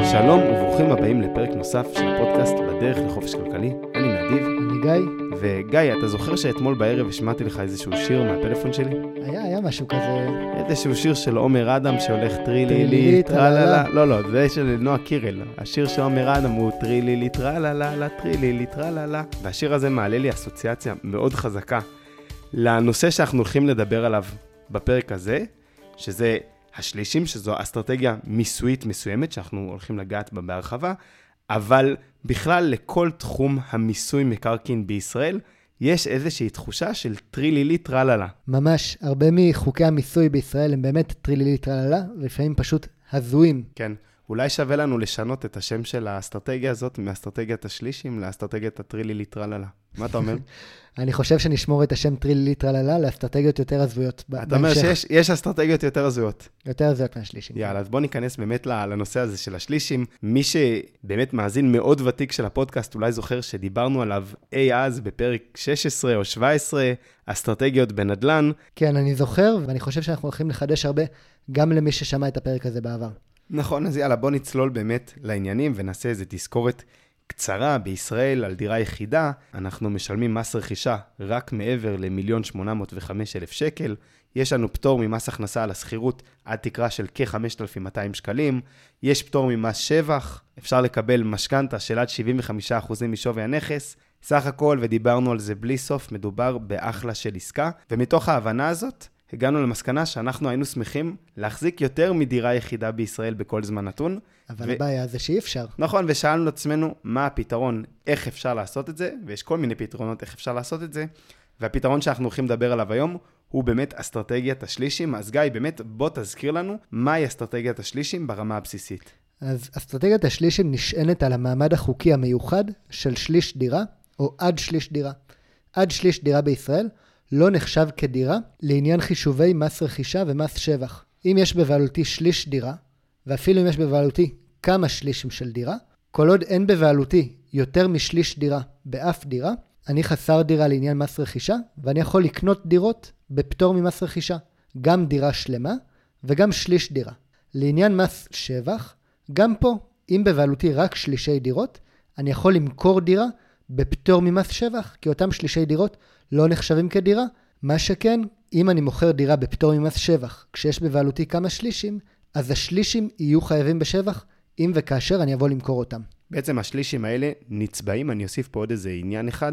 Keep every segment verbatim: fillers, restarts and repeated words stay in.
שלום וברוכים הבאים לפרק נוסף של הפודקאסט בדרך לחופש כלכלי. אני נדיב. אני גיא. וגיא, אתה זוכר שאתמול בערב השמעתי לך איזשהו שיר מהפלאפון שלי? היה, היה משהו כזה. איזשהו שיר של עומר אדם שהולך טרילילי טרללה. לא, לא, זה של נועה קירל. השיר של עומר אדם הוא טרילילי טרללה, טרילילי טרללה. והשיר הזה מעלה לי אסוציאציה מאוד חזקה לנושא שאנחנו הולכים לדבר עליו בפרק הזה, שזה השלישים, שזו אסטרטגיה מיסויית מסוימת שאנחנו הולכים לגעת בה בהרחבה, אבל בכלל לכל תחום המיסוי מקרקעין בישראל יש איזושהי תחושה של טרילילי טרללה. ממש, הרבה מחוקי המיסוי בישראל הם באמת טרילילי טרללה, ולפעמים פשוט הזויים. כן, אולי שווה לנו לשנות את השם של האסטרטגיה הזאת מאסטרטגיית השלישים לאסטרטגיית הטרילילי טרללה. מה אתה אומר? אני חושב שנשמור את השם טרילילי טרללה לאסטרטגיות יותר הזויות בהמשך. אתה אומר שיש אסטרטגיות יותר הזויות. יותר הזויות מהשלישים. יאללה, אז בוא ניכנס באמת לנושא הזה של השלישים. מי שבאמת מאזין מאוד ותיק של הפודקאסט, אולי זוכר שדיברנו עליו אי אז בפרק שש עשרה או שבע עשרה, אסטרטגיות בנדלן. כן, אני זוכר, ואני חושב שאנחנו הולכים לחדש הרבה גם למי ששמע את הפרק הזה בעבר. נכון, אז יאללה, בוא נצלול באמת לעניינים ונעשה איזו תזכורת קצרה. בישראל על דירה יחידה אנחנו משלמים מס רכישה רק מעבר למיליון שמונה מאות וחמישה אלף שקל. יש לנו פטור ממס הכנסה על הסחירות עד תקרה של כ-חמשת אלפים מאתיים שקלים. יש פטור ממס שבח, אפשר לקבל משכנתה של עד שבעים וחמישה אחוז משווי הנכס. סך הכל, ודיברנו על זה בלי סוף, מדובר באחלה של עסקה. ומתוך ההבנה הזאת הגענו למסקנה שאנחנו היינו שמחים להחזיק יותר מדירה יחידה בישראל בכל זמן נתון. אבל ו... הבעיה זה שאי אפשר. נכון, ושאלנו לעצמנו מה הפתרון, איך אפשר לעשות את זה, ויש כל מיני פתרונות איך אפשר לעשות את זה, והפתרון שאנחנו הולכים לדבר עליו היום הוא באמת אסטרטגיית השלישים. אז גיא, באמת בוא תזכיר לנו מהי אסטרטגיית השלישים ברמה הבסיסית. אז אסטרטגיית השלישים נשענת על המעמד החוקי המיוחד של שליש דירה, או עד שליש דירה. עד שליש דירה בישראל לא נחשב כדירה לעניין חישובי מס רכישה ומס שבח. אם יש בבעלותי שליש דירה, ואפילו אם יש בבעלותי כמה שלישים של דירה, כל עוד אין בבעלותי יותר משליש דירה באף דירה, אני חסר דירה לעניין מס רכישה, ואני יכול לקנות דירות בפטור ממס רכישה. גם דירה שלמה וגם שליש דירה. לעניין מס שבח, גם פה, אם בבעלותי רק שלישי דירות, אני יכול למכור דירה בפטור ממס שבח, כי אותם שלישי דירות לא נחשבים כדירה. מה שכן, אם אני מוכר דירה בפטור ממס שבח, כשיש בבעלותי כמה שלישים, אז השלישים יהיו חייבים בשבח, אם וכאשר אני אבוא למכור אותם. בעצם השלישים האלה נצבעים, אני אוסיף פה עוד איזה עניין אחד,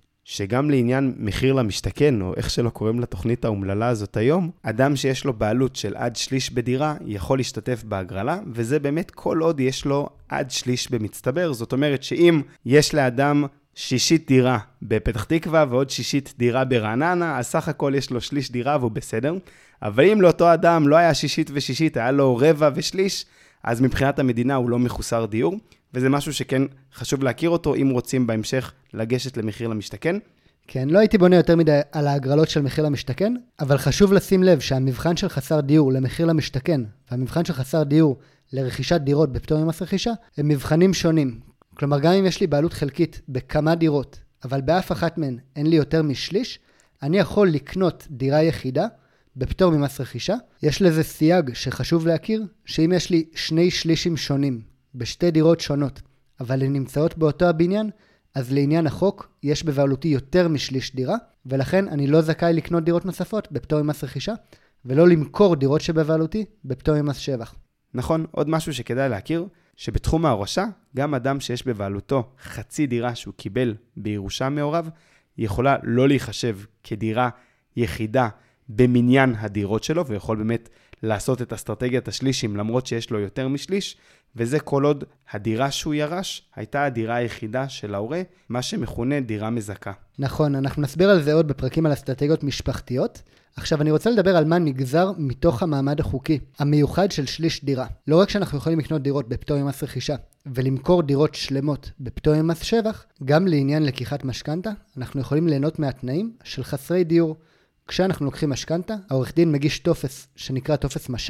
שגם לעניין מחיר למשתכן, או איך שלא קוראים לתוכנית האומללה הזאת היום, אדם שיש לו בעלות של עד שליש בדירה, יכול להשתתף בהגרלה, וזה באמת כל עוד יש לו עד שליש במצטבר. זאת אומרת שאם יש לאדם שישית דירה בפתח תקווה ועוד שישית דירה ברעננה, אז סך הכל יש לו שליש דירה והוא בסדר. אבל אם לאותו אדם לא היה שישית ושישית, היה לו רבע ושליש, אז מבחינת המדינה הוא לא מחוסר דיור, וזה משהו שכן חשוב להכיר אותו אם רוצים בהמשך לגשת למחיר למשתכן. כן, לא הייתי בונה יותר מדי על ההגרלות של מחיר למשתכן, אבל חשוב לשים לב שהמבחן של חסר דיור למחיר למשתכן, והמבחן של חסר דיור לרכישת דירות בפטור ממס רכישה, הם מבחנים שונים. כלומר, גם אם יש לי בעלות חלקית בכמה דירות, אבל באף אחת מהן אין לי יותר משליש, אני יכול לקנות דירה יחידה בפטור ממס רכישה. יש לזה סייג שחשוב להכיר, שאם יש לי שני שלישים שונים בשתי דירות שונות, אבל הן נמצאות באותו הבניין, אז לעניין החוק יש בבעלותי יותר משליש דירה, ולכן אני לא זכאי לקנות דירות נוספות בפטור ממס רכישה, ולא למכור דירות שבבעלותי בפטור ממס שבח. נכון, עוד משהו שכדאי להכיר, שבתחום ההורשה, גם אדם שיש בבעלותו חצי דירה שהוא קיבל בירושה מעורב, יכולה לא להיחשב כדירה יחידה במניין הדירות שלו, ויכול באמת לעשות את אסטרטגיית השלישים למרות שיש לו יותר משליש, וזה כל עוד הדירה שהוא ירש הייתה הדירה היחידה של ההורה, מה שמכונה דירה מזכה. נכון, אנחנו נסביר על זה עוד בפרקים על אסטרטגיות משפחתיות. עכשיו אני רוצה לדבר על מה נגזר מתוך המעמד החוקי המיוחד של שליש דירה. לא רק שאנחנו יכולים לקנות דירות בפטור ממס רכישה ולמכור דירות שלמות בפטור ממס שבח, גם לעניין לקיחת משכנתה, אנחנו יכולים ליהנות מהתנאים של חסרי דיור. כשאנחנו לוקחים משכנתה, העורך דין מגיש טופס שנקרא טופס משך,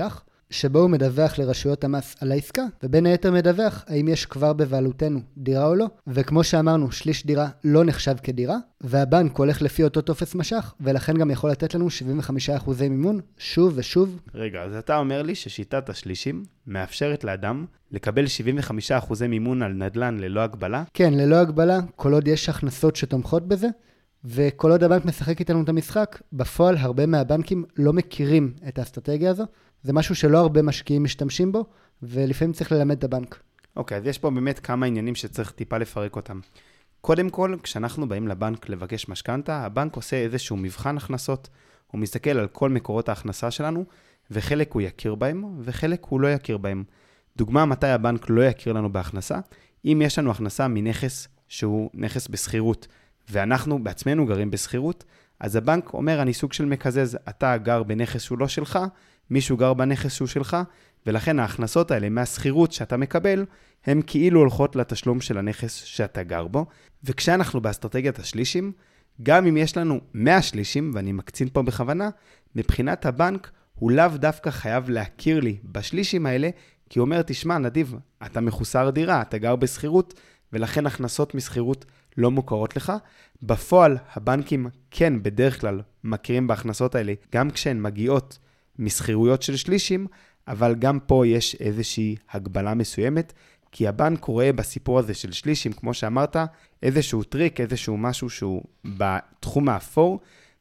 שבו הוא מדווח לרשויות המס על העסקה, ובין היתר מדווח האם יש כבר בבעלותנו דירה או לא, וכמו שאמרנו, שליש דירה לא נחשב כדירה, והבנק הולך לפי אותו טופס משך, ולכן גם יכול לתת לנו שבעים וחמישה אחוז מימון, שוב ושוב. רגע, אז אתה אומר לי ששיטת השלישים מאפשרת לאדם לקבל שבעים וחמישה אחוז מימון על נדל"ן ללא הגבלה? כן, ללא הגבלה, כל עוד יש הכנסות שתומכות בזה, וכל עוד הבנק משחק איתנו את המשחק, בפועל הרבה מהבנקים לא מכירים את האסטרטגיה הזו, זה משהו שלא הרבה משקיעים משתמשים בו, ולפעמים צריך ללמד את הבנק. אוקיי, אז יש פה באמת כמה עניינים שצריך טיפה לפרק אותם. קודם כל, כשאנחנו באים לבנק לבקש משכנתה, הבנק עושה איזשהו מבחן הכנסות, הוא מסתכל על כל מקורות ההכנסה שלנו, וחלק הוא יכיר בהם, וחלק הוא לא יכיר בהם. דוגמה מתי הבנק לא יכיר לנו בהכנסה, אם יש לנו הכנסה מנכס שהוא נכס בסחירות, ואנחנו בעצמנו גרים בסחירות, אז הבנק אומר, אני סוג של מקזז, אתה גר בנכס שהוא לא שלך, מישהו גר בנכס שהוא שלך, ולכן ההכנסות האלה מהסחירות שאתה מקבל, הן כאילו הולכות לתשלום של הנכס שאתה גר בו, וכשאנחנו באסטרטגיית השלישים, גם אם יש לנו מאה שלישים, ואני מקצין פה בכוונה, מבחינת הבנק, הוא לאו דווקא חייב להכיר לי בשלישים האלה, כי הוא אומר, תשמע, נדיב, אתה מחוסר דירה, אתה גר בסחירות, ולכן הכנסות מסחירות לא מוכרות לך. בפועל, הבנקים כן בדרך כלל מכירים בהכנסות האלה, גם כשהן מגיעות מסחירויות של שלישים, אבל גם פה יש איזושהי הגבלה מסוימת, כי הבנק רואה בסיפור הזה של שלישים, כמו שאמרת, איזשהו טריק, איזשהו משהו שהוא בתחום האפור,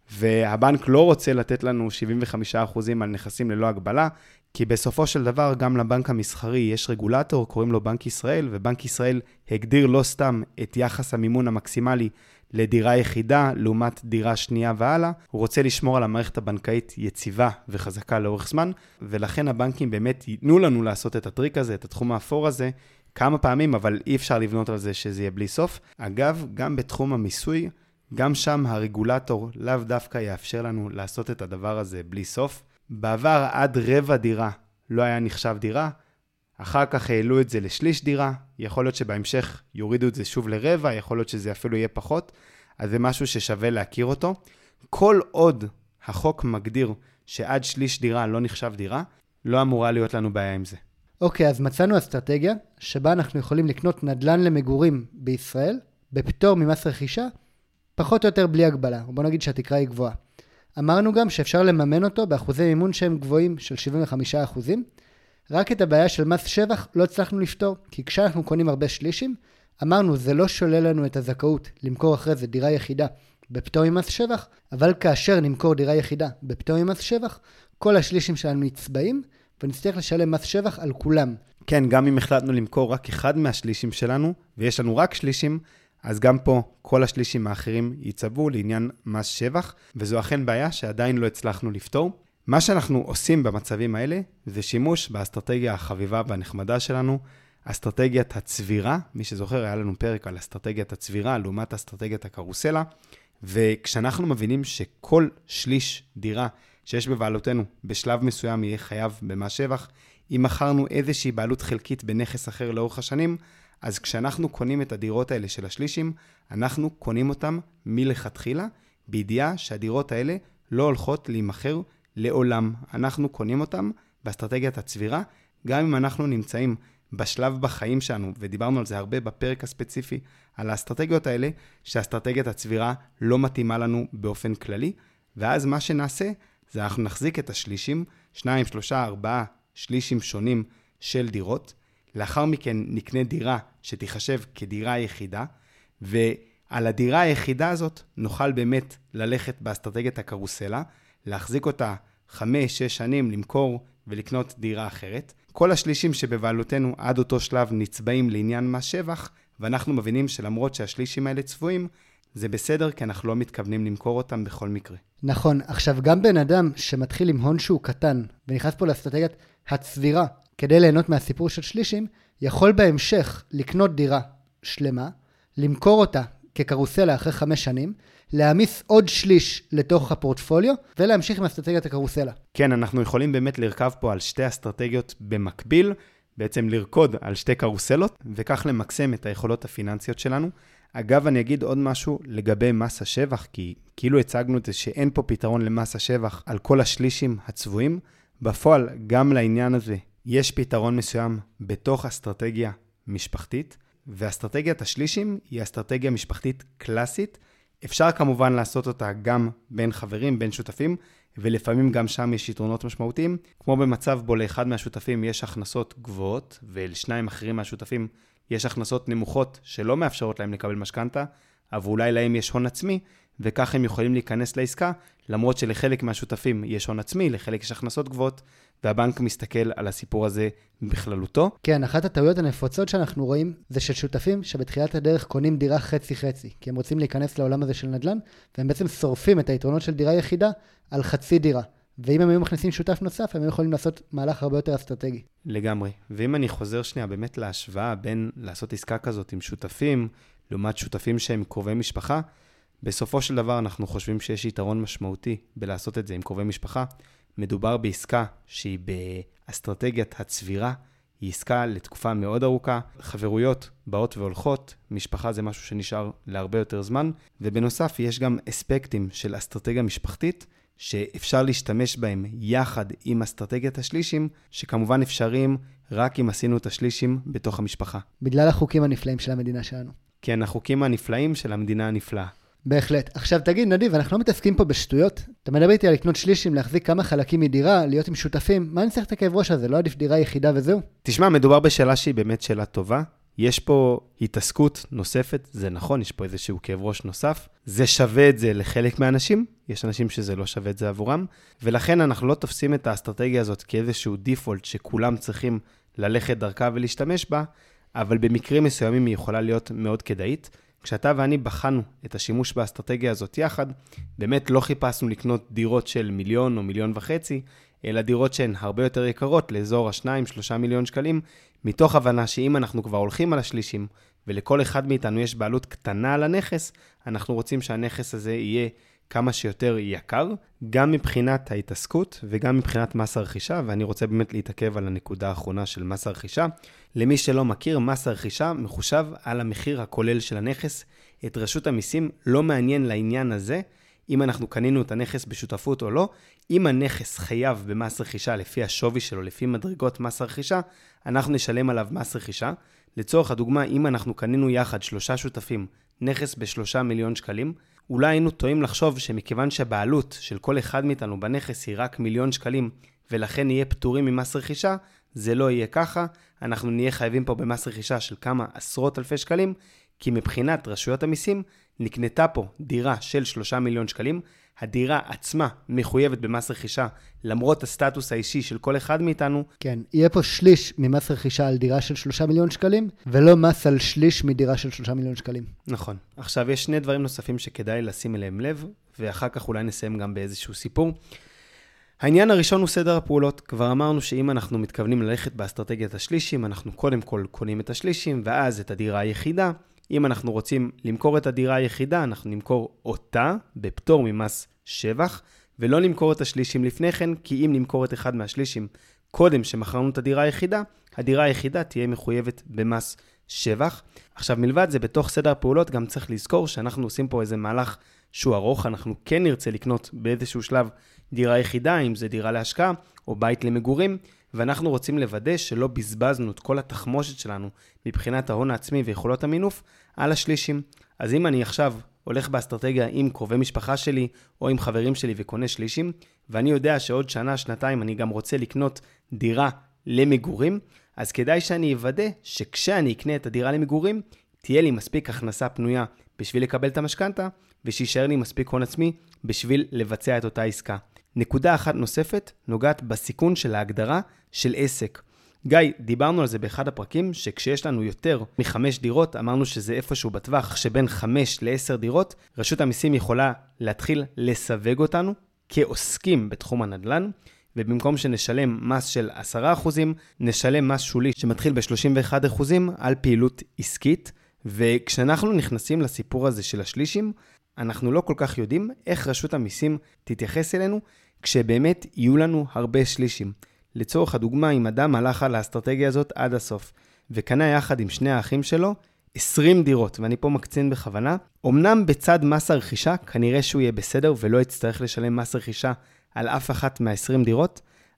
והבנק לא רוצה לתת לנו שבעים וחמישה אחוז על נכסים ללא הגבלה, כי בסופו של דבר גם לבנק המסחרי יש רגולטור, קוראים לו בנק ישראל, ובנק ישראל הגדיר לא סתם את יחס המימון המקסימלי לדירה יחידה, לעומת דירה שנייה והלאה. הוא רוצה לשמור על המערכת הבנקאית יציבה וחזקה לאורך זמן, ולכן הבנקים באמת ייתנו לנו לעשות את הטריק הזה, את התחום האפור הזה, כמה פעמים, אבל אי אפשר לבנות על זה שזה יהיה בלי סוף. אגב, גם בתחום המיסוי, גם שם הרגולטור לאו דווקא יאפשר לנו לעשות את הדבר הזה בלי סוף. בעבר עד רבע דירה לא היה נחשב דירה, אחר כך העלו את זה לשליש דירה, יכול להיות שבהמשך יורידו את זה שוב לרבע, יכול להיות שזה אפילו יהיה פחות, אז זה משהו ששווה להכיר אותו. כל עוד החוק מגדיר שעד שליש דירה לא נחשב דירה, לא אמורה להיות לנו בעיה עם זה. אוקיי, אז מצאנו אסטרטגיה שבה אנחנו יכולים לקנות נדל"ן למגורים בישראל, בפטור ממס רכישה, פחות או יותר בלי הגבלה, בוא נגיד שהתקרה היא גבוהה. אמרנו גם שאפשר לממן אותו באחוזי מימון שהם גבוהים של שבעים וחמישה אחוז, רק את הבעיה של מס שבח לא הצלחנו לפתור, כי כשאנחנו קונים הרבה שלישים, אמרנו זה לא שולל לנו את הזכאות למכור אחרי זה דירה יחידה בפטור ממס שבח, אבל כאשר נמכור דירה יחידה בפטור ממס שבח, כל השלישים שלנו נצבעים, ונצטרך לשלם מס שבח על כולם. כן, גם אם החלטנו למכור רק אחד מהשלישים שלנו, ויש לנו רק שלישים, אז גם פה כל השלישים האחרים ייצבו לעניין מס שבח, וזו אכן בעיה שעדיין לא הצלחנו לפתור. מה שאנחנו עושים במצבים האלה, זה שימוש באסטרטגיה החביבה והנחמדה שלנו, אסטרטגיית הצבירה. מי שזוכר, היה לנו פרק על אסטרטגיית הצבירה, לעומת אסטרטגיית הקרוסלה, וכשאנחנו מבינים שכל שליש דירה שיש בבעלותנו בשלב מסוים יהיה חייב במס שבח, אם מכרנו איזושהי בעלות חלקית בנכס אחר לאורך השנים, אז כשאנחנו קונים את הדירות האלה של השלישים, אנחנו קונים אותם מלכתחילה, בידיעה שהדירות האלה לא הולכות להימכר לעולם. אנחנו קונים אותם באסטרטגיית הצבירה, גם אם אנחנו נמצאים בשלב בחיים שלנו, ודיברנו על זה הרבה בפרק הספציפי, על האסטרטגיות האלה, שהאסטרטגיית הצבירה לא מתאימה לנו באופן כללי, ואז מה שנעשה, זה אנחנו נחזיק את השלישים, שניים, שלושה, ארבעה שלישים שונים של דירות, לאחר מכן נקנה דירה שתיחשב כדירה יחידה, ועל הדירה היחידה הזאת נוכל באמת ללכת באסטרטגיית הקרוסלה, להחזיק אותה חמש, שש שנים, למכור ולקנות דירה אחרת. כל השלישים שבבעלותנו עד אותו שלב נצבעים לעניין מס שבח, ואנחנו מבינים שלמרות שהשלישים האלה צבועים, זה בסדר כי אנחנו לא מתכוונים למכור אותם בכל מקרה. נכון, עכשיו גם בן אדם שמתחיל עם הון שהוא קטן, ונכנס פה לאסטרטגיית הצבירה, כדי ליהנות מהסיפור של שלישים, יכול בהמשך לקנות דירה שלמה, למכור אותה כקרוסלה אחרי חמש שנים, להעמיס עוד שליש לתוך הפורטפוליו, ולהמשיך עם אסטרטגיית הקרוסלה. כן, אנחנו יכולים באמת לרכב פה על שתי אסטרטגיות במקביל, בעצם לרקוד על שתי קרוסלות, וכך למקסם את היכולות הפיננסיות שלנו. אגב, אני אגיד עוד משהו לגבי מס השבח, כי כאילו הצגנו את זה שאין פה פתרון למס השבח על כל השלישים הצבועים, בפועל, גם לעניין הזה, יש פתרון מסוים בתוך אסטרטגיה משפחתית, ואסטרטגיית השלישים היא אסטרטגיה משפחתית קלאסית. אפשר כמובן לעשות אותה גם בין חברים, בין שותפים, ולפעמים גם שם יש יתרונות משמעותיים, כמו במצב בו לאחד מהשותפים יש הכנסות גבוהות, ולשניים אחרים מהשותפים יש הכנסות נמוכות שלא מאפשרות להם לקבל משכנתה, אבל אולי להם יש הון עצמי, וכך הם יכולים להיכנס לעסקה, למרות שלחלק מהשותפים יש הון עצמי, לחלק יש הכנסות גבוהות, והבנק מסתכל על הסיפור הזה בכללותו. כן, אחת הטעויות הנפוצות שאנחנו רואים זה של שותפים שבתחילת הדרך קונים דירה חצי-חצי, כי הם רוצים להיכנס לעולם הזה של נדל"ן, והם בעצם שורפים את היתרונות של דירה יחידה על חצי דירה. ואם הם היו מכניסים שותף נוסף, הם יכולים לעשות מהלך הרבה יותר אסטרטגי. לגמרי. ואם אני חוזר שנייה באמת להשוואה בין לעשות עסקה כזאת עם שותפים, לעומת שותפים שהם קרובי משפחה, בסופו של דבר אנחנו חושבים שיש יתרון משמעותי בלעשות את זה עם קרובי משפחה. מדובר בעסקה שהיא באסטרטגיית הצבירה, היא עסקה לתקופה מאוד ארוכה, חברויות באות והולכות, משפחה זה משהו שנשאר להרבה יותר זמן, ובנוסף יש גם אספקטים של אסטרטגיה משפחתית, שאפשר להשתמש בהם יחד עם אסטרטגיית השלישים, שכמובן אפשריים רק אם עשינו את השלישים בתוך המשפחה. בגלל החוקים הנפלאים של המדינה שלנו. כן, החוקים הנפלאים של המדינה הנפלאה. בהחלט. עכשיו תגיד, נדיב, אנחנו לא מתעסקים פה בשטויות. אתה מדבר איתי על לקנות שלישים, להחזיק כמה חלקים מדירה, להיות עם שותפים. מה אני צריך את הכאב ראש הזה? לא עדיף דירה יחידה וזהו? תשמע, מדובר בשאלה שהיא באמת שאלה טובה. יש פה התעסקות נוספת, זה נכון, יש פה איזשהו כאב ראש נוסף. זה שווה את זה לחלק מהאנשים, יש אנשים שזה לא שווה את זה עבורם, ולכן אנחנו לא תופסים את האסטרטגיה הזאת כאיזשהו דיפולט שכולם צריכים ללכת דרכה ולהשתמש בה, אבל במקרים מסוימים היא יכולה להיות מאוד כדאית. כשאתה ואני בחנו את השימוש באסטרטגיה הזאת יחד, באמת לא חיפשנו לקנות דירות של מיליון או מיליון וחצי, אלא דירות שהן הרבה יותר יקרות, לאזור השניים, שלושה מיליון שקלים, מתוך הבנה שאם אנחנו כבר הולכים על השלישים, ולכל אחד מאיתנו יש בעלות קטנה על הנכס, אנחנו רוצים שהנכס הזה יהיה כמה שיותר יקר, גם מבחינת ההתעסקות וגם מבחינת מס הרכישה, ואני רוצה באמת להתעכב על הנקודה האחרונה של מס הרכישה. למי שלא מכיר, מס הרכישה מחושב על המחיר הכולל של הנכס. את רשות המיסים לא מעניין לעניין הזה, אם אנחנו קנינו את הנכס בשותפות או לא. אם הנכס חייב במס רכישה לפי השווי שלו, לפי מדרגות מס הרכישה, אנחנו נשלם עליו מס רכישה. לצורך הדוגמה, אם אנחנו קנינו יחד שלושה שותפים, נכס בשלושה מיליון שקלים, אולי היינו טועים לחשוב שמכיוון שהבעלות של כל אחד מאיתנו בנכס היא רק מיליון שקלים, ולכן נהיה פטורים ממס רכישה, זה לא יהיה ככה. אנחנו נהיה חייבים פה במס רכישה של כמה עשרות אלפי שקלים, כי מבחינת רשויות המיסים נקנתה פה דירה של שלושה מיליון שקלים, הדירה עצמה מחויבת במס רכישה, למרות הסטטוס האישי של כל אחד מאיתנו. כן, יהיה פה שליש ממס רכישה על דירה של שלושה מיליון שקלים, ולא מס על שליש מדירה של שלושה מיליון שקלים. נכון. עכשיו, יש שני דברים נוספים שכדאי לשים אליהם לב, ואחר כך אולי נסיים גם באיזשהו סיפור. העניין הראשון הוא סדר הפעולות. כבר אמרנו שאם אנחנו מתכוונים ללכת באסטרטגיית השלישים, אנחנו קודם כל קונים את השלישים, ואז את הדירה היחידה. אם אנחנו רוצים למכור את הדירה היחידה, אנחנו נמכור אותה בפטור ממס שבח, ולא נמכור את השלישים לפני כן, כי אם נמכור את אחד מהשלישים קודם שמכרנו את הדירה היחידה, הדירה היחידה תהיה מחויבת במס שבח. עכשיו, מלבד זה, בתוך סדר הפעולות גם צריך לזכור שאנחנו עושים פה איזה מהלך שהוא ארוך. אנחנו כן נרצה לקנות באיזשהו שלב דירה יחידה, אם זה דירה להשקעה או בית למגורים, ואנחנו רוצים לוודא שלא בזבזנו את כל התחמושת שלנו מבחינת ההון העצמי ויכולות המינוף על השלישים. אז אם אני עכשיו הולך באסטרטגיה עם קרובי משפחה שלי או עם חברים שלי וקונה שלישים, ואני יודע שעוד שנה, שנתיים אני גם רוצה לקנות דירה למגורים, אז כדאי שאני אוודא שכשאני אקנה את הדירה למגורים, תהיה לי מספיק הכנסה פנויה בשביל לקבל את המשכנתה, ושישאר לי מספיק הון עצמי בשביל לבצע את אותה עסקה. נקודה אחת נוספת נוגעת בסיכון של ההגדרה של עסק. גיא, דיברנו על זה באחד הפרקים, שכשיש לנו יותר מחמש דירות, אמרנו שזה איפשהו בטווח שבין חמש לעשר דירות, רשות המיסים יכולה להתחיל לסווג אותנו כעוסקים בתחום הנדל"ן, ובמקום שנשלם מס של עשרה אחוזים, נשלם מס שולי שמתחיל ב-שלושים ואחד אחוזים על פעילות עסקית, וכשאנחנו נכנסים לסיפור הזה של השלישים, אנחנו לא כל כך יודעים איך רשות המיסים תתייחס אלינו, כשבאמת יהיו לנו הרבה שלישים. לצורך הדוגמה, אם אדם הלך על האסטרטגיה הזאת עד הסוף, וקנה יחד עם שני האחים שלו עשרים דירות, ואני פה מקצין בכוונה, אמנם בצד מס הרכישה, כנראה שהוא יהיה בסדר ולא יצטרך לשלם מס רכישה על אף אחת מה-עשרים דירות,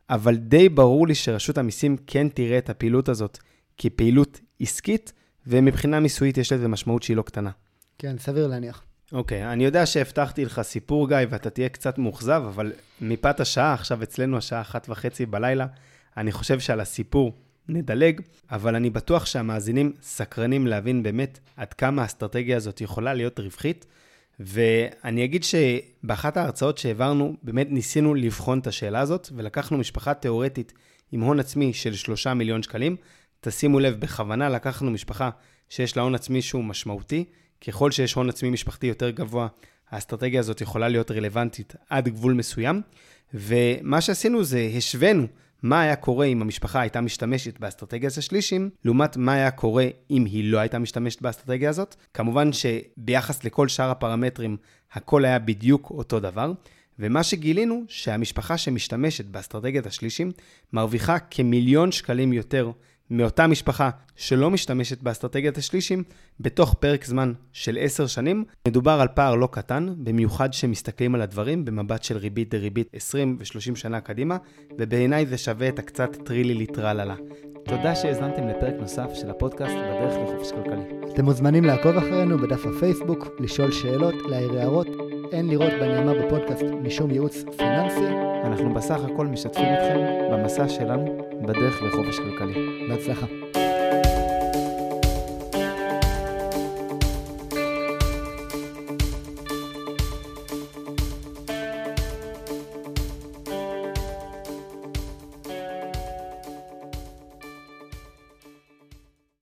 אבל די ברור לי שרשות המיסים כן תראה את הפעילות הזאת כפעילות עסקית, ומבחינה מיסויית יש לזה משמעות שהיא לא קטנה. כן, סביר להניח. אוקיי, okay, אני יודע שהבטחתי לך סיפור, גיא, ואתה תהיה קצת מאוכזב, אבל מפאת השעה, עכשיו אצלנו השעה אחת וחצי בלילה, אני חושב שעל הסיפור נדלג, אבל אני בטוח שהמאזינים סקרנים להבין באמת עד כמה האסטרטגיה הזאת יכולה להיות רווחית, ואני אגיד שבאחת ההרצאות שהעברנו, באמת ניסינו לבחון את השאלה הזאת, ולקחנו משפחה תיאורטית עם הון עצמי של שלושה מיליון שקלים. תשימו לב, בכוונה לקחנו משפחה שיש לה הון עצמי שהוא משמעותי, ככל שיש הון עצמי משפחתי יותר גבוה, האסטרטגיה הזאת יכולה להיות רלוונטית עד גבול מסוים, ומה שעשינו זה השווינו מה היה קורה אם המשפחה הייתה משתמשת באסטרטגיה של שלישים, לעומת מה היה קורה אם היא לא הייתה משתמשת באסטרטגיה הזאת. כמובן שביחס לכל שאר הפרמטרים, הכל היה בדיוק אותו דבר, ומה שגילינו שהמשפחה שמשתמשת באסטרטגיית השלישים, מרוויחה כמיליון שקלים יותר מאותה משפחה שלא משתמשת באסטרטגיית השלישים, בתוך פרק זמן של עשר שנים. מדובר על פער לא קטן, במיוחד שמסתכלים על הדברים במבט של ריבית דריבית עשרים ו-שלושים שנה קדימה, ובעיניי זה שווה את הקצת טרילי ליטרללה. תודה שהזנתם לפרק נוסף של הפודקאסט בדרך לחופש כלכלי. אתם מוזמנים לעקוב אחרינו בדף הפייסבוק, לשאול שאלות, להעיר הערות. אין לראות בנאמר בפודקאסט משום ייעוץ פיננסי. אנחנו בסך הכל משתפים אתכם במסע שלנו בדרך לחופש כלכלי. בהצלחה.